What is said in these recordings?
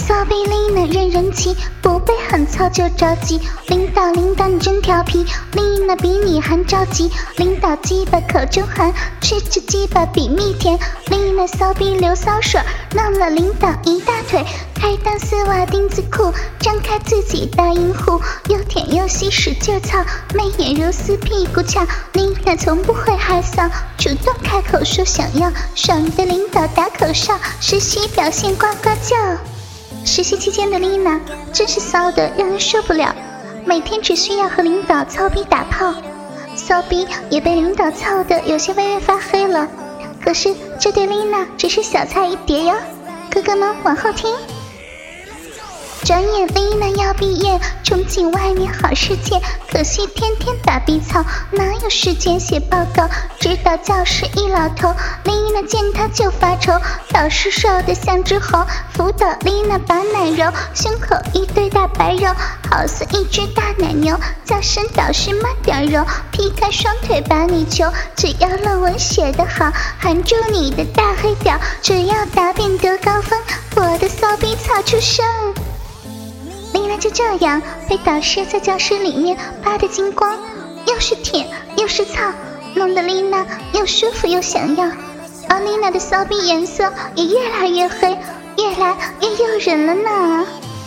骚逼丽娜任人欺，不被狠操就着急。领导你真调皮，丽娜比你还着急。领导鸡巴口中含，吃着鸡巴比蜜甜。丽娜骚逼流骚水，弄了领导一大腿。开裆丝袜丁字裤，张开自己大阴户，又舔又吸使劲操，媚眼如丝屁股翘。丽娜从不会害臊，主动开口说想要，爽的领导打口哨，实习表现呱呱叫。实习期间的丽娜真是骚的让人受不了，每天只需要和领导操逼打炮，骚逼也被领导操的有些微微发黑了。可是这对丽娜只是小菜一碟哟，哥哥们往后听。转眼丽娜要毕业，憧憬外面好世界，可惜天天打逼操，哪有时间写报告？指导教室一老头，丽娜见他就发愁，导师瘦得像只猴，辅导丽娜把奶揉，胸口一堆大白肉，好似一只大奶牛，叫声导师慢点揉，劈开双腿把你求，只要论文写得好，含住你的大黑屌，只要答辩得高分，我的骚逼操出声。丽娜就这样被导师在教室里面扒得精光，又是舔又是操，弄得丽娜又舒服又想要，而丽娜的骚逼颜色也越来越黑，越来越诱人了呢。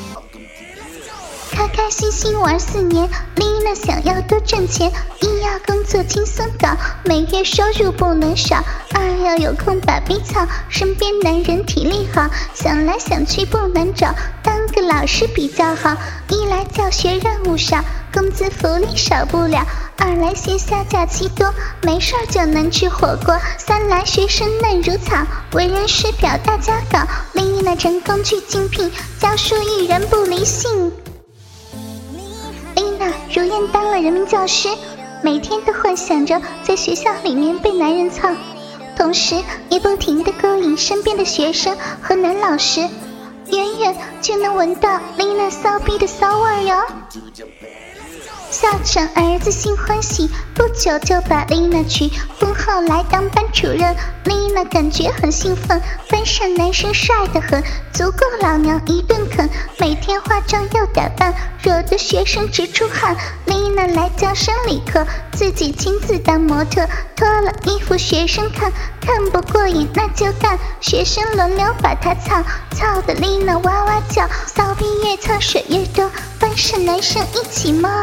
开开心心玩4年，丽娜想要多挣钱，一要工作轻松搞，每月收入不能少，二要有空把逼操，身边男人体力好，想来想去不难找，当个老师比较好，一来教学任务少，工资福利少不了，二来闲暇假期多，没事就能吃火锅，三来学生嫩如草，为人师表大家搞，丽娜成工具精品，教书育人不离性。丽娜如愿当了人民教师，每天都幻想着在学校里面被男人操，同时也不停地勾引身边的学生和男老师，远远就能闻到丽娜骚逼的骚味哟。校长儿子心欢喜，不久就把丽娜娶，婚后来当班主任。丽娜感觉很兴奋，班上男生帅得很，足够老娘一顿啃，每天化妆又打扮，惹得学生直出汗。丽娜来教生理课，自己亲自当模特，脱了衣服学生看，看不过瘾那就干，学生轮流把她操，操的丽娜哇哇叫，骚逼越操水越多，班上男生一起骂。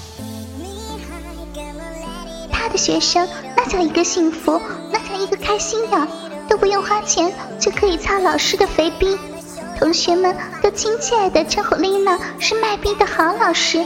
他的学生那叫一个幸福，那叫一个开心呀，都不用花钱就可以操老师的肥逼，同学们都亲切地称呼丽娜是卖逼的好老师。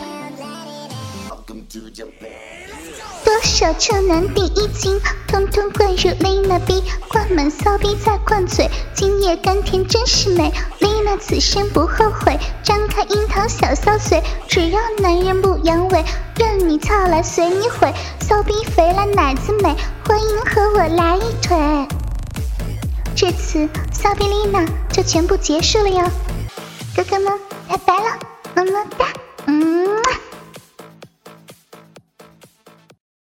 多少处男第一精，通通灌入丽娜逼，灌满骚逼再灌嘴，今夜甘甜真是美，丽娜此生不后悔，张开樱桃小骚嘴，只要男人不阳痿，任你操来随你毁，骚逼肥来奶子美，欢迎和我来一腿。至此骚逼丽娜就全部结束了哟，哥哥们拜拜了，么么哒。